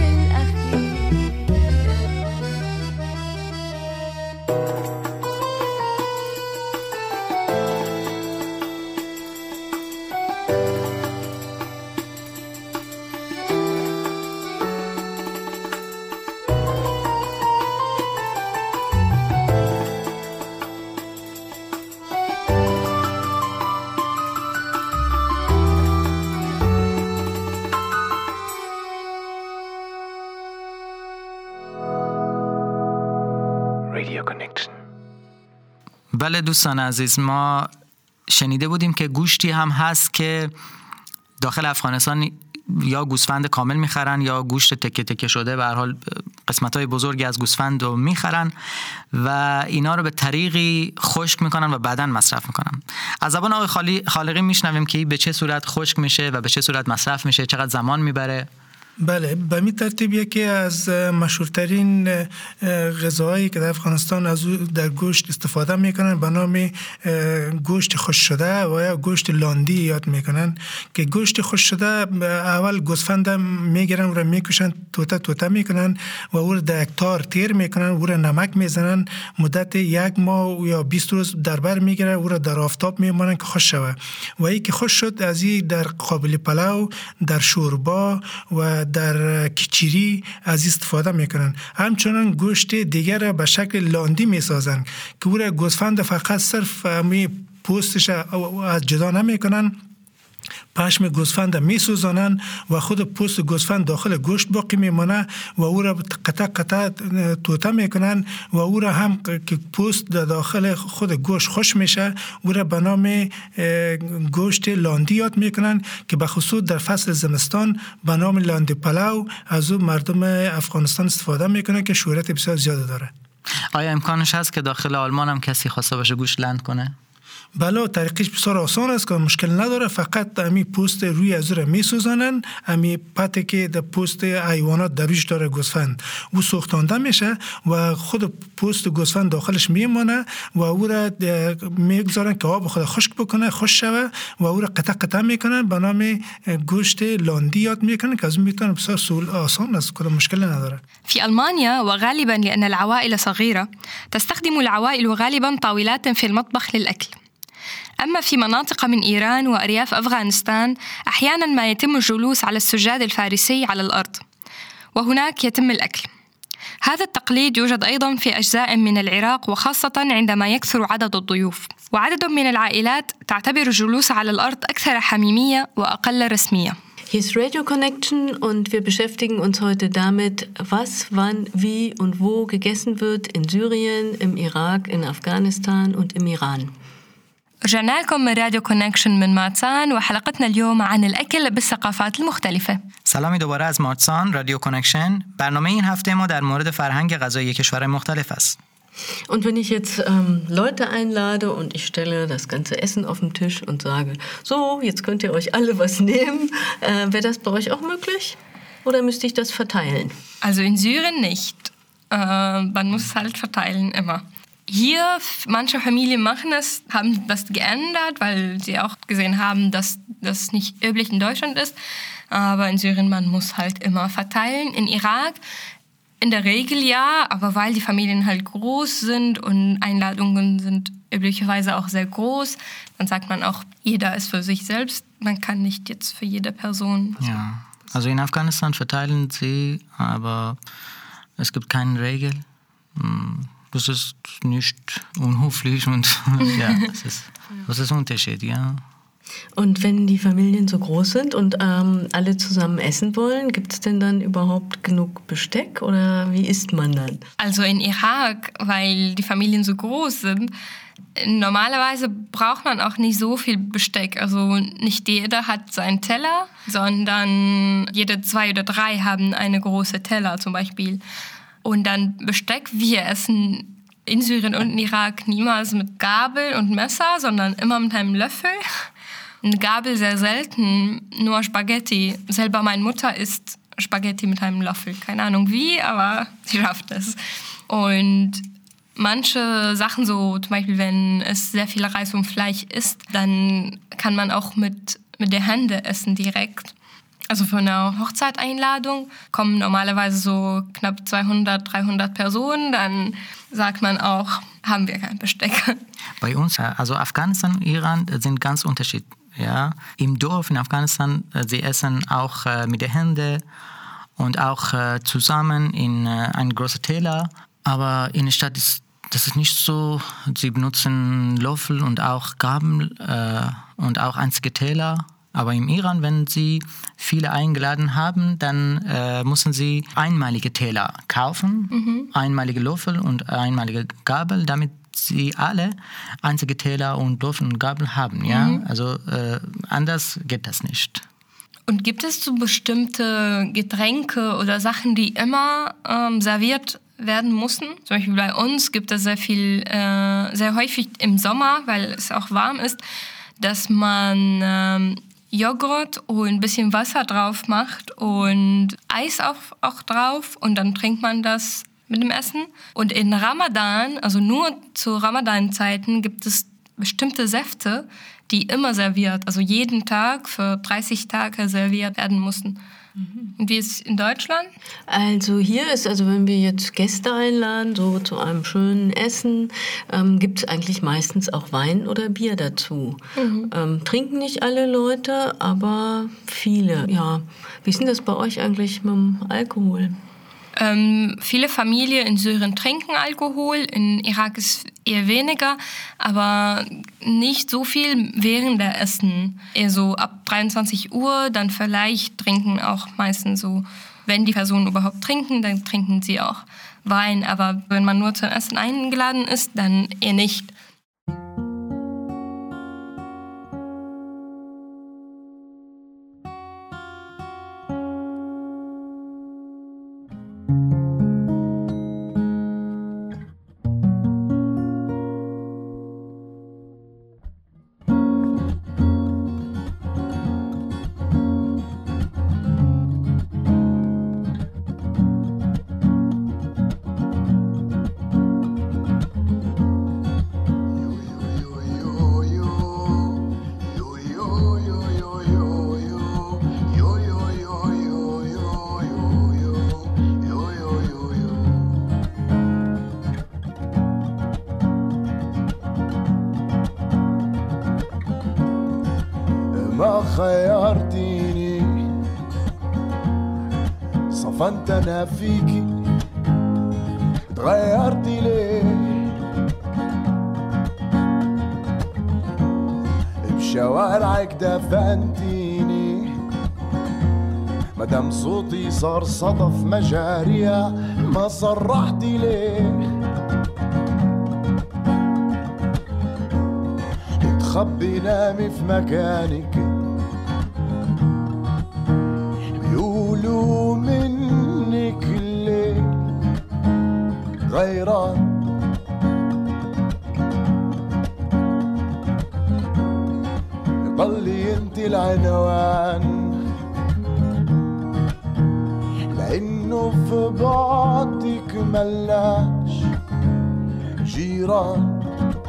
بله دوستان عزیز، ما شنیده بودیم که گوشتی هم هست که داخل افغانستان یا گوسفند کامل میخرن یا گوشت تکه تکه شده، به هر حال قسمت‌های بزرگی از گوسفند رو میخرن و اینا رو به طریقی خشک میکنن و بعداً مصرف میکنن. از زبان آقای خالقی میشنویم که به چه صورت خشک میشه و به چه صورت مصرف میشه، چقدر زمان میبره. بله به این ترتیب یکی از مشهورترین غذاهایی که در افغانستان از در گوشت استفاده میکنن به نام گوشت خشک شده و یا گوشت لاندی یاد میکنن که گوشت خشک شده اول گوسفند میگیرن و میکشن توته میکنن و او رو در یک تار تیر میکنن، او رو نمک میزنن، مدت 1 ماه یا 20 روز در بر میگیره، او رو در آفتاب میمونن که خشک شود و ای که خشک شد از این در قابل پلو، در شوربا و در کچیری از استفاده میکنن. همچنان گوشت دیگر به شکل لاندی میسازن که او را گوسفند فقط صرف پوستش از جدا نمیکنن، پشم گوسفند میسوزانن و خود پوست گوسفند داخل گوشت باقی میمونه و او را قطع توته میکنن و او را هم که پوست داخل خود گوشت خوش میشه او را به نام گوشت لاندی یاد میکنن که به خصوص در فصل زمستان به نام لاندی پلو از او مردم افغانستان استفاده میکنن که شهرت بسیار زیاده داره. آیا امکانش هست که داخل آلمان هم کسی خواسته باشه گوشت لند کنه؟ بله طریقش بسیار آسان است که مشکل نداره، فقط امی پوست روی از رو میسوزانن، امی پته که در پوست حیوانات درویش داره گوسفند او سوختانده میشه و خود پوست گوسفند داخلش میمونه و او را میگذارن که آب خود خشک بکنه، خشک شوه و او را قطع میکنن به نام گوشت لاندی یاد میکنن که از اون میتونه بسیار آسان است، کدام مشکل نداره. في ألمانيا وغالبا لأن العوائل صغيرة تستخدم العوائل غالبا طاولات في المطبخ للأكل. أما في مناطق من إيران وأرياف أفغانستان أحياناً ما يتم الجلوس على السجاد الفارسي على الأرض وهناك يتم الأكل. هذا التقليد يوجد أيضاً في أجزاء من العراق وخاصة عندما يكثر عدد الضيوف، وعدد من العائلات تعتبر الجلوس على الأرض أكثر حميمية وأقل رسمية. Hier ist Radio Connection und wir beschäftigen uns heute damit, was, wann, wie und wo gegessen wird in Syrien, im Irak, in Afghanistan und im Iran. رجعنا لكم من راديو كونكشن من مارسان وحلقتنا اليوم عن الأكل بالثقافات المختلفة. سلامی دوباره از مارسان رادیو کانکشن. برنامه این هفته ما در مورد فرهنگ غذایی کشورهای مختلف است. Und wenn ich jetzt Leute einlade und ich stelle das ganze Essen auf den Tisch und sage, so, jetzt könnt ihr euch alle was nehmen, wäre das bei euch auch möglich? Oder müsste ich das verteilen? Also in Syrien nicht. Man muss halt verteilen immer. Hier, manche Familien haben das geändert, weil sie auch gesehen haben, dass das nicht üblich in Deutschland ist. Aber in Syrien, man muss halt immer verteilen. In Irak in der Regel ja, aber weil die Familien halt groß sind und Einladungen sind üblicherweise auch sehr groß, dann sagt man auch, jeder ist für sich selbst. Man kann nicht jetzt für jede Person. Ja, also in Afghanistan verteilen sie, aber es gibt keine Regel. Das ist nicht unhöflich und ja, das ist ein Unterschied, ja. Und wenn die Familien so groß sind und alle zusammen essen wollen, gibt es denn dann überhaupt genug Besteck oder wie isst man dann? Also in Irak, weil die Familien so groß sind, normalerweise braucht man auch nicht so viel Besteck. Also nicht jeder hat seinen Teller, sondern jede 2 oder 3 haben eine große Teller zum Beispiel. Und dann Besteck, wir essen in Syrien und in Irak niemals mit Gabel und Messer, sondern immer mit einem Löffel. Eine Gabel sehr selten, nur Spaghetti. Selber meine Mutter isst Spaghetti mit einem Löffel. Keine Ahnung wie, aber sie schafft es. Und manche Sachen, so zum Beispiel, wenn es sehr viel Reis und Fleisch ist, dann kann man auch mit der Hände essen direkt. Also für eine Hochzeiteinladung kommen normalerweise so knapp 200, 300 Personen. Dann sagt man auch, haben wir kein Besteck. Bei uns, also Afghanistan und Iran sind ganz unterschiedlich. Ja. Im Dorf in Afghanistan, sie essen auch mit den Händen und auch zusammen in einen großen Teller. Aber in der Stadt ist das nicht so. Sie benutzen Löffel und auch Gabel und auch einzige Teller. Aber im Iran, wenn sie viele eingeladen haben, dann müssen sie einmalige Teller kaufen, einmalige Löffel und einmalige Gabel, damit sie alle einzige Teller und Löffel und Gabel haben. Ja? Also anders geht das nicht. Und gibt es so bestimmte Getränke oder Sachen, die immer serviert werden müssen? Zum Beispiel bei uns gibt es sehr häufig im Sommer, weil es auch warm ist, dass man Joghurt und ein bisschen Wasser drauf macht und Eis auch drauf und dann trinkt man das mit dem Essen. Und in Ramadan, also nur zu Ramadan-Zeiten, gibt es bestimmte Säfte, die immer serviert, also jeden Tag für 30 Tage serviert werden mussten. Und wie ist es in Deutschland? Also hier ist, wenn wir jetzt Gäste einladen, so zu einem schönen Essen, gibt es eigentlich meistens auch Wein oder Bier dazu. Trinken nicht alle Leute, aber viele, ja. Wie ist denn das bei euch eigentlich mit dem Alkohol? Viele Familien in Syrien trinken Alkohol, in Irak ist eher weniger, aber nicht so viel während der Essen. Eher so ab 23 Uhr, dann vielleicht trinken auch meistens so, wenn die Personen überhaupt trinken, dann trinken sie auch Wein. Aber wenn man nur zum Essen eingeladen ist, dann eher nicht. ما خيرتيني صفنت انا فيكي تغيرتي ليه بشوارعك دفنتيني مدام صوتي صار صدى في مجاريها ما صرحتي ليه تخبي نامي في مكانك بيقولوا منك الليل غيران ضلي انت العنوان لانه في بعدك ملاش جيران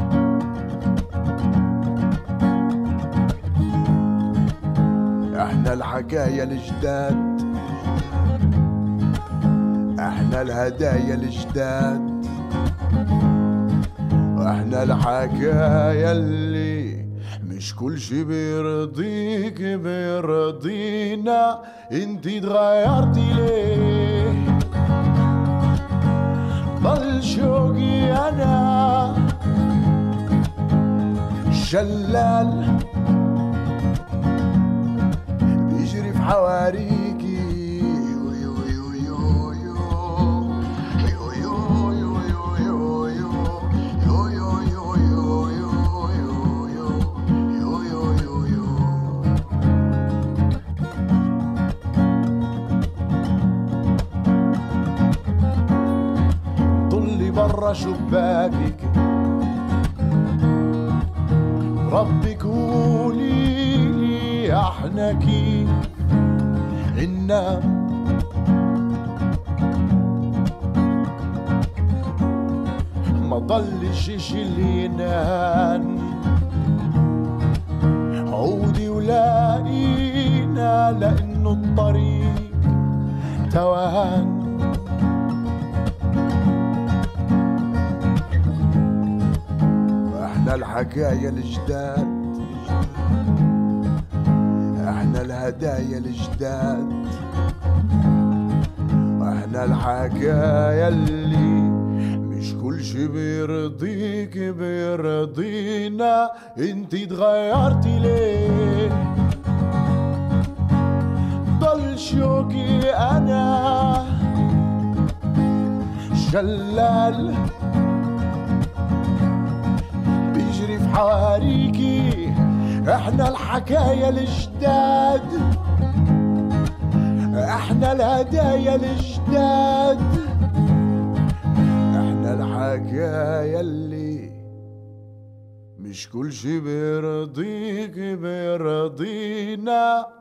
احنا الحكاية الجداد احنا الهدايا الجداد واحنا الحكاية اللي مش كل شي بيرضيك بيرضينا انتي اتغيرتي ليه ضل شوقي انا شلال بيجري في حواريكي طلي برا شباكك ربك قوليلي احنا كيف ننام ما ضلش شي اللي ينام عودي ولاقينا لانه الطريق توهان واحنا الحكاية الجداد احنا الهدايا الجداد واحنا الحكاية اللي مش كل شي بيرضيك بيرضينا انتي اتغيرتي ليه ضل شوقي انا شلال بيجري في حواريكي احنا الحكاية الجداد احنا الهدايا الجداد احنا الحكاية اللي مش كل شي بيرضيك بيرضينا.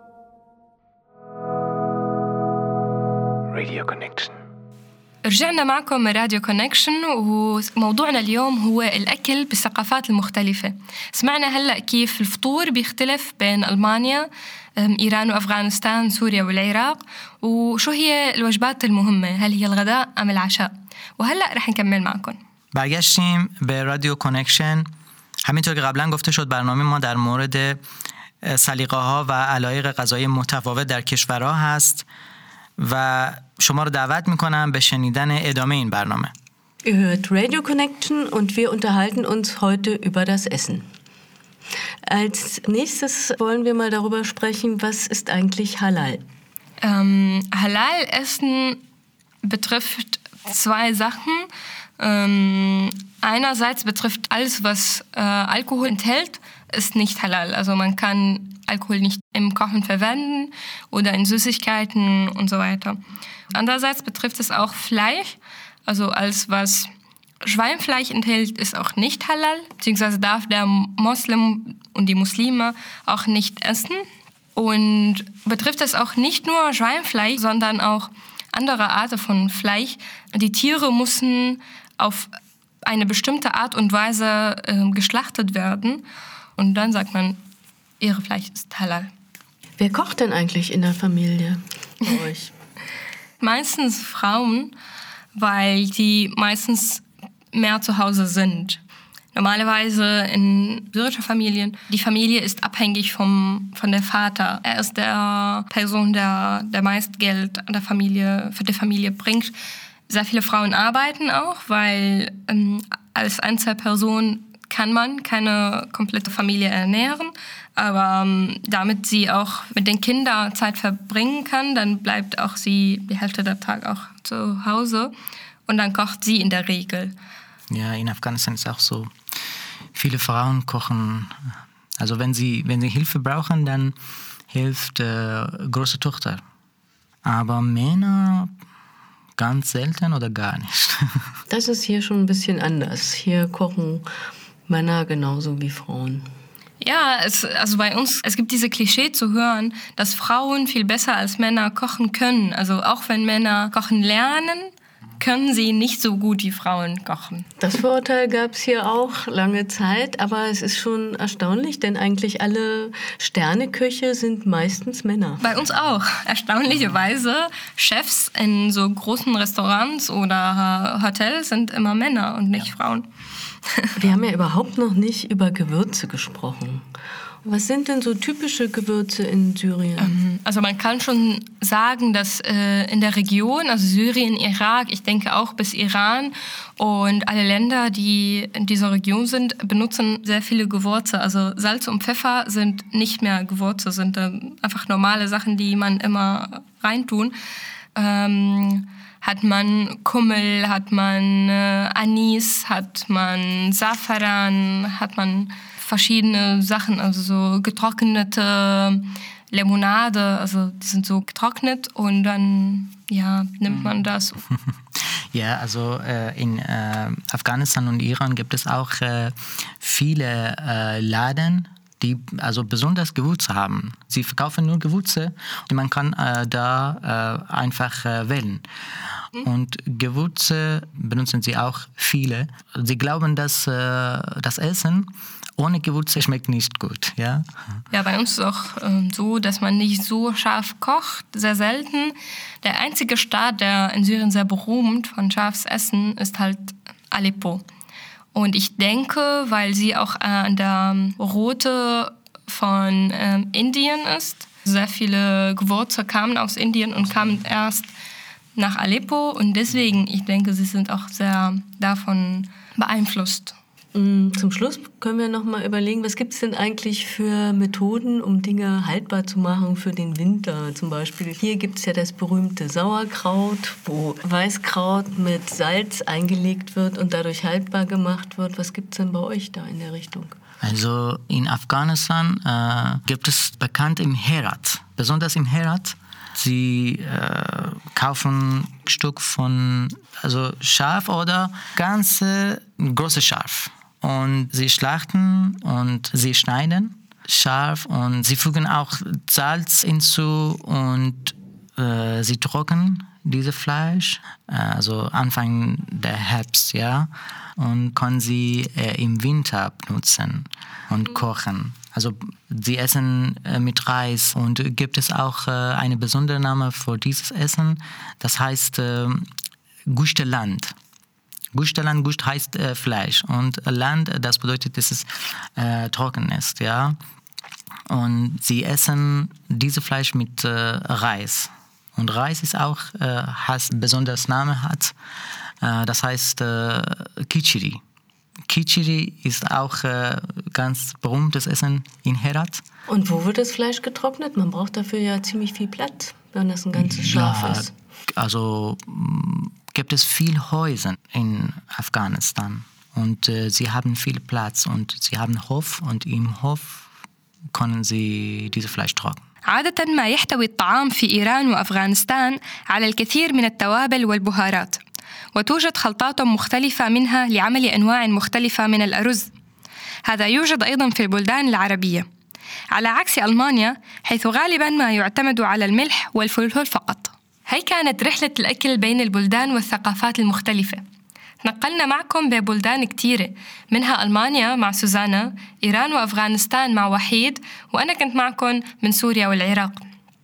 Radio Connection. رجعنا معكم من راديو كونكشن، وموضوعنا اليوم هو الأكل بالثقافات المختلفة. سمعنا هلأ كيف الفطور بيختلف بين ألمانيا، إيران وأفغانستان، سوريا والعراق، وشو هي الوجبات المهمة، هل هي الغداء أم العشاء. وهلأ رح نكمل معكم. برگشتیم به رادیو کانکشن. همینطور که قبلا گفته شد برنامه ما در مورد سلیقه‌ها و علایق غذایی متفاوت در کشورها هست و شما رو دعوت میکنم به شنیدن ادامه این برنامه. Ihr hört Radio Connection und wir unterhalten uns heute über das Essen. Als nächstes wollen wir mal darüber sprechen, was ist eigentlich Halal? Halal-Essen betrifft zwei Sachen. Einerseits betrifft alles, was Alkohol enthält, ist nicht halal. Also man kann Alkohol nicht im Kochen verwenden oder in Süßigkeiten und so weiter. Andererseits betrifft es auch Fleisch. Also alles, was Schweinefleisch enthält, ist auch nicht halal. Beziehungsweise darf der Moslem und die Muslime auch nicht essen. Und betrifft es auch nicht nur Schweinefleisch, sondern auch andere Arten von Fleisch. Die Tiere müssen auf eine bestimmte Art und Weise geschlachtet werden. Und dann sagt man, ihr Fleisch ist halal. Wer kocht denn eigentlich in der Familie bei euch? Meistens Frauen, weil die meistens mehr zu Hause sind. Normalerweise in syrischen Familien, die Familie ist abhängig von der Vater. Er ist der Person, der meist Geld an der Familie, für die Familie bringt. Sehr viele Frauen arbeiten auch, weil als Einzelperson kann man keine komplette Familie ernähren. Aber damit sie auch mit den Kindern Zeit verbringen kann, dann bleibt auch sie die Hälfte der Tag auch zu Hause. Und dann kocht sie in der Regel. Ja, in Afghanistan ist auch so. Viele Frauen kochen. Also wenn sie Hilfe brauchen, dann hilft große Tochter. Aber Männer ganz selten oder gar nicht. Das ist hier schon ein bisschen anders. Hier kochen Männer genauso wie Frauen. Ja, also bei uns, es gibt diese Klischee zu hören, dass Frauen viel besser als Männer kochen können. Also auch wenn Männer kochen lernen, können sie nicht so gut wie Frauen kochen. Das Vorurteil gab es hier auch lange Zeit, aber es ist schon erstaunlich, denn eigentlich alle Sterneköche sind meistens Männer. Bei uns auch. Erstaunlicherweise, Chefs in so großen Restaurants oder Hotels sind immer Männer und nicht Frauen. Wir haben ja überhaupt noch nicht über Gewürze gesprochen. Was sind denn so typische Gewürze in Syrien? Also man kann schon sagen, dass in der Region, also Syrien, Irak, ich denke auch bis Iran und alle Länder, die in dieser Region sind, benutzen sehr viele Gewürze. Also Salz und Pfeffer sind nicht mehr Gewürze, sind einfach normale Sachen, die man immer reintun. Hat man Kummel, hat man Anis, hat man Safaran, hat man verschiedene Sachen, also so getrocknete Limonade, also die sind so getrocknet und dann nimmt man das. Ja, also in Afghanistan und Iran gibt es auch viele Läden, die also besonders Gewürze haben. Sie verkaufen nur Gewürze und man kann da einfach wählen. Und Gewürze benutzen sie auch viele. Sie glauben, dass das Essen ohne Gewürze schmeckt nicht gut. Ja, bei uns ist es auch so, dass man nicht so scharf kocht, sehr selten. Der einzige Staat, der in Syrien sehr berühmt von scharfes Essen ist halt Aleppo. Und ich denke, weil sie auch an der Route von Indien ist, sehr viele Gewürze kamen aus Indien und kamen erst nach Aleppo. Und deswegen, ich denke, sie sind auch sehr davon beeinflusst. Zum Schluss können wir noch mal überlegen, was gibt es denn eigentlich für Methoden, um Dinge haltbar zu machen für den Winter? Zum Beispiel hier gibt es ja das berühmte Sauerkraut, wo Weißkraut mit Salz eingelegt wird und dadurch haltbar gemacht wird. Was gibt es denn bei euch da in der Richtung? Also in Afghanistan gibt es bekannt im Herat, besonders im Herat. Sie kaufen ein Stück von Schaf oder ganze große Schaf. und sie schlachten und sie schneiden scharf und sie fügen auch Salz hinzu und sie trocknen dieses Fleisch, also Anfang der Herbst, ja, und können sie im Winter benutzen und kochen. Also sie essen mit Reis und gibt es auch eine besondere Name für dieses Essen, das heißt Gusht Land. Gusht Land, Gusht heißt Fleisch und Land, das bedeutet, dass es trocken ist, ja. Und sie essen dieses Fleisch mit Reis. Und Reis ist auch, besonders Name hat, das heißt Khichdi. Khichdi ist auch ganz berühmtes Essen in Herat. Und wo wird das Fleisch getrocknet? Man braucht dafür ja ziemlich viel Platz, wenn das ein ganzes Schaf ist. Also gibt es viele Häuser in Afghanistan und sie haben viel Platz und sie haben Hof und im Hof können sie dieses Fleisch trocknen. عادة ما يحتوي الطعام في إيران وأفغانستان على الكثير من التوابل والبهارات، وتوجد خلطات مختلفة منها لعمل أنواع مختلفة من الأرز. هذا يوجد أيضاً في البلدان العربية، على عكس ألمانيا حيث غالباً ما يعتمد على الملح والفلفل فقط. هي كانت رحلة الأكل بين البلدان والثقافات المختلفة. تنقلنا معكم ببلدان كتيرة، منها ألمانيا مع سوزانا، إيران وأفغانستان مع وحيد، وأنا كنت معكم من سوريا والعراق.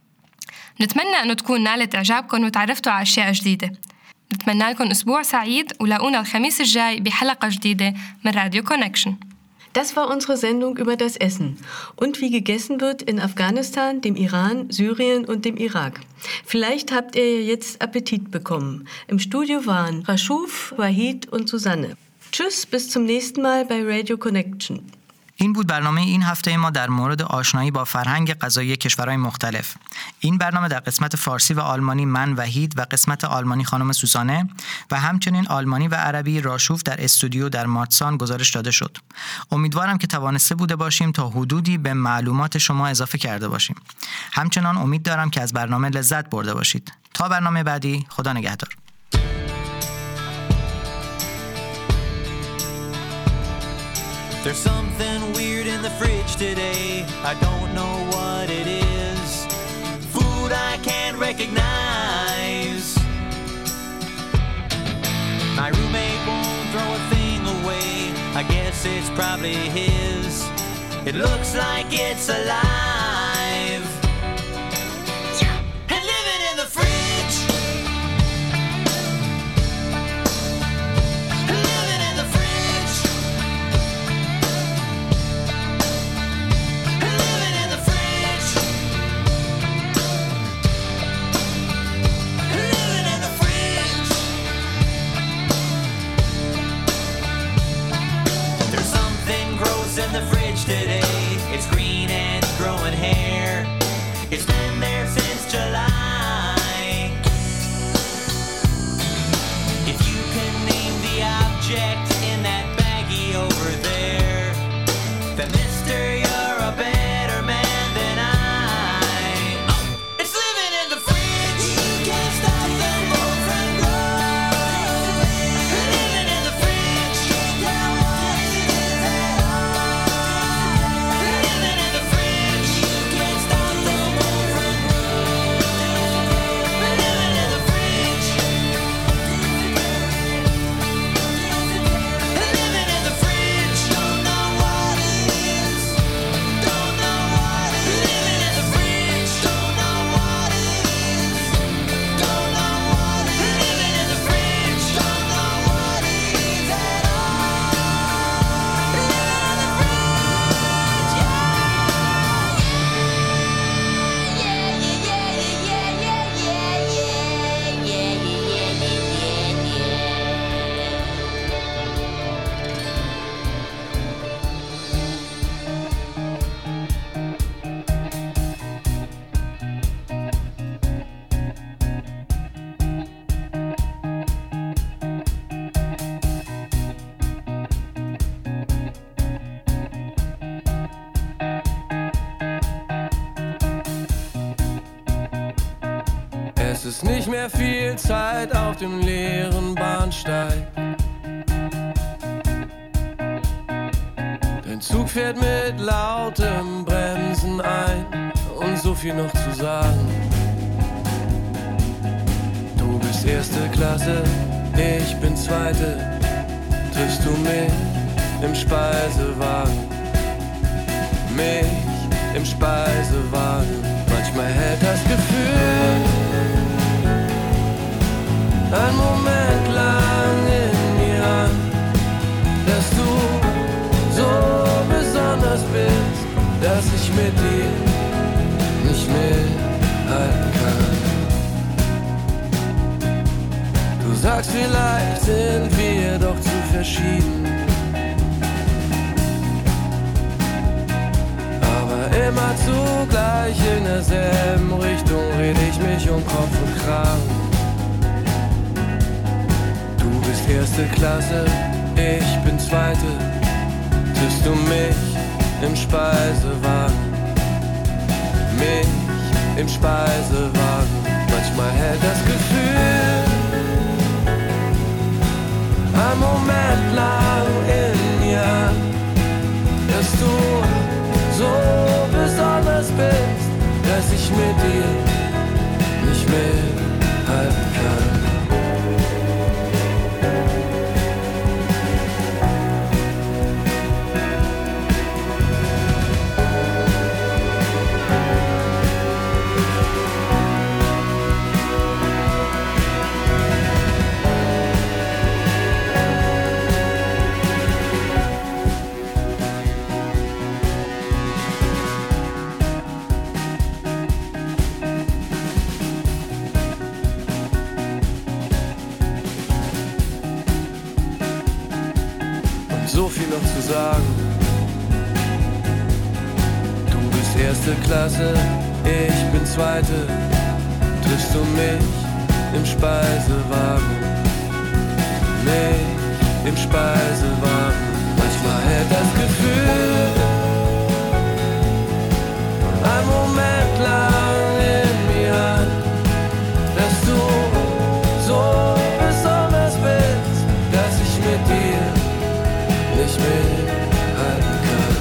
نتمنى أنه تكون نالت إعجابكم وتعرفتوا على أشياء جديدة. نتمنى لكم أسبوع سعيد ولاقونا الخميس الجاي بحلقة جديدة من راديو كونكشن. Das war unsere Sendung über das Essen und wie gegessen wird in Afghanistan, dem Iran, Syrien und dem Irak. Vielleicht habt ihr jetzt Appetit bekommen. Im Studio waren Rashuf, Wahid und Susanne. Tschüss, bis zum nächsten Mal bei Radio Connection. این بود برنامه این هفته ما در مورد آشنایی با فرهنگ غذایی کشورهای مختلف. این برنامه در قسمت فارسی و آلمانی من وحید و قسمت آلمانی خانم سوزانه و همچنین آلمانی و عربی راشوف در استودیو در مارتسان گزارش داده شد. امیدوارم که توانسته بوده باشیم تا حدودی به معلومات شما اضافه کرده باشیم. همچنان امید دارم که از برنامه لذت برده باشید. تا برنامه بعدی، خدا نگهدار. There's something weird in the fridge today. I don't know what it is. Food I can't recognize. My roommate won't throw a thing away. I guess it's probably his. It looks like it's alive. And living in the fridge. Living in the fridge. Living in the fridge. Living in the fridge. There's something gross in the fridge today. It's green and growing hair. It's been there since July. If you can name the object in that baggie over there, then mister, you're a better man than I. Oh, it's living in the fridge. You can't stop the mold from growing. Living in the fridge. Now what is it all? Living in the fridge. You can't stop the mold from growing. Living in the fridge. Living in the fridge. Don't know what it is. Don't know what it is. Living in the fridge. Don't know what it is. Don't know what it is. Living in the fridge. Don't know what it is at all. Living in the fridge. Es ist nicht mehr viel Zeit auf dem leeren Bahnsteig. Mein Zug fährt mit lautem Bremsen ein und so viel noch zu sagen. Du bist erste Klasse, ich bin zweite. Triffst du mich im Speisewagen? Mich im Speisewagen. Manchmal hält das Gefühl einen Moment lang in mir an, dass du so besonders bist, dass ich mit dir nicht mithalten kann. Du sagst, vielleicht sind wir doch zu verschieden, aber immer zugleich in derselben Richtung red ich mich um Kopf und Kragen. Du bist erste Klasse, ich bin zweite. Triffst du mich im Speisewagen? Mich im Speisewagen. Manchmal hält das Gefühl einen Moment lang in mir an, dass du so besonders bist, dass ich mit dir nicht mithalten kann. So viel noch zu sagen. Du bist erste Klasse, ich bin zweite. Triffst du mich im Speisewagen? Mich im Speisewagen. Manchmal hält das Gefühl einen Moment lang in mir an, dass du so besonders bist, dass ich mit dir nicht mithalten kann.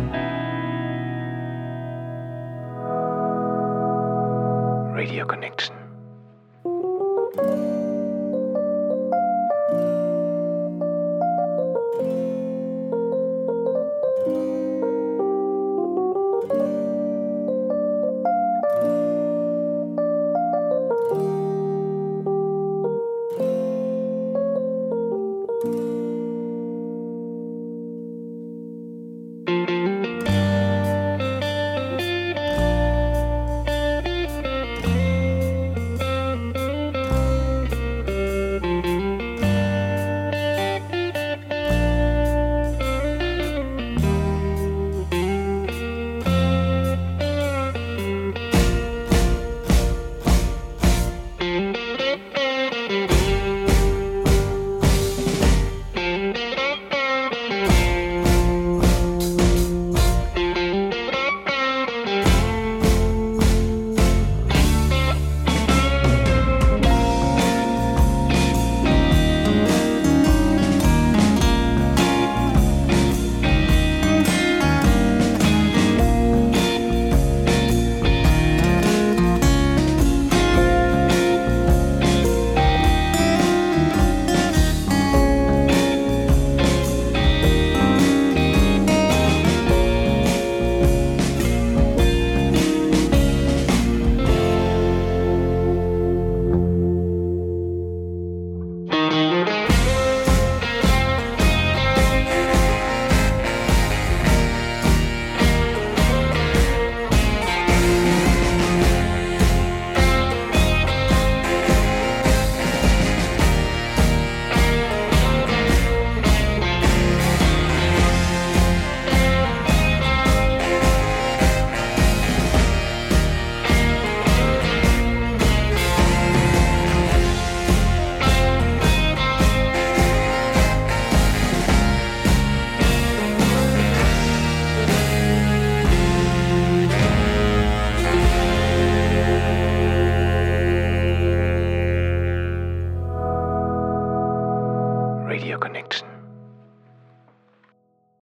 Radio Connection.